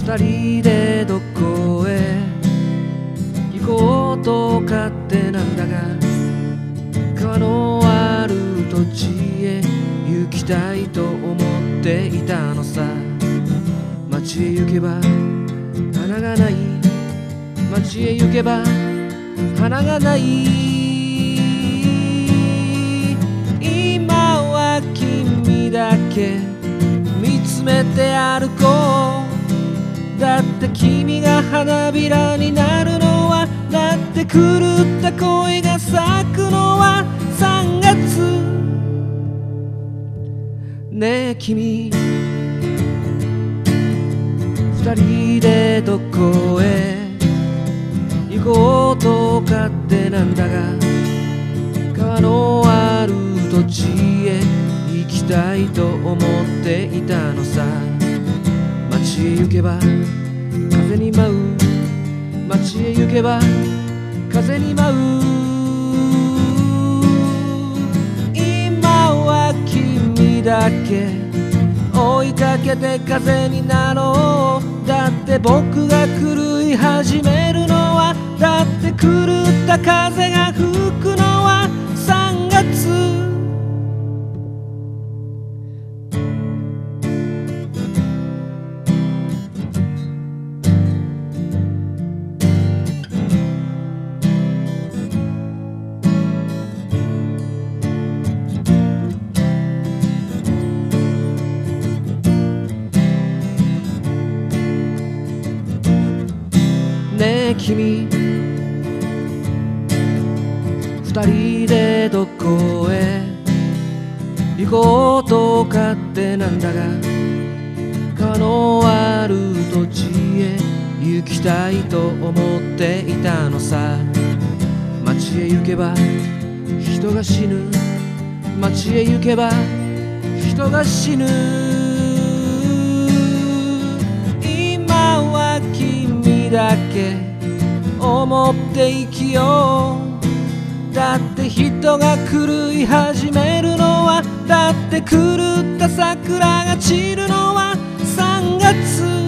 二人でどこへ行こうと勝手なんだが、川のある土地へ行きたいと思っていたのさ。街へ行けば花がない、街へ行けば花がない。今は君だけ見つめて歩こう。だって君が花びらになるのは、だって狂った恋が咲くのは3月。ねえ君、二人でどこへ行こうと勝手なんだが、川のある土地へ行きたいと思っていたのさ。街へ行けば風に舞う、街へ行けば風に舞う。今は君だけ追いかけて風になろう。だって僕が狂い始めるのは、だって狂った風が吹くのは3月。ねえ君、二人でどこへ行こうと勝手なんだが、川のある土地へ行きたいと思っていたのさ。街へ行けば人が死ぬ、街へ行けば人が死ぬ。今は君だけ思って生きよう。だって人が狂い始めるのは、だって狂った桜が散るのは3月。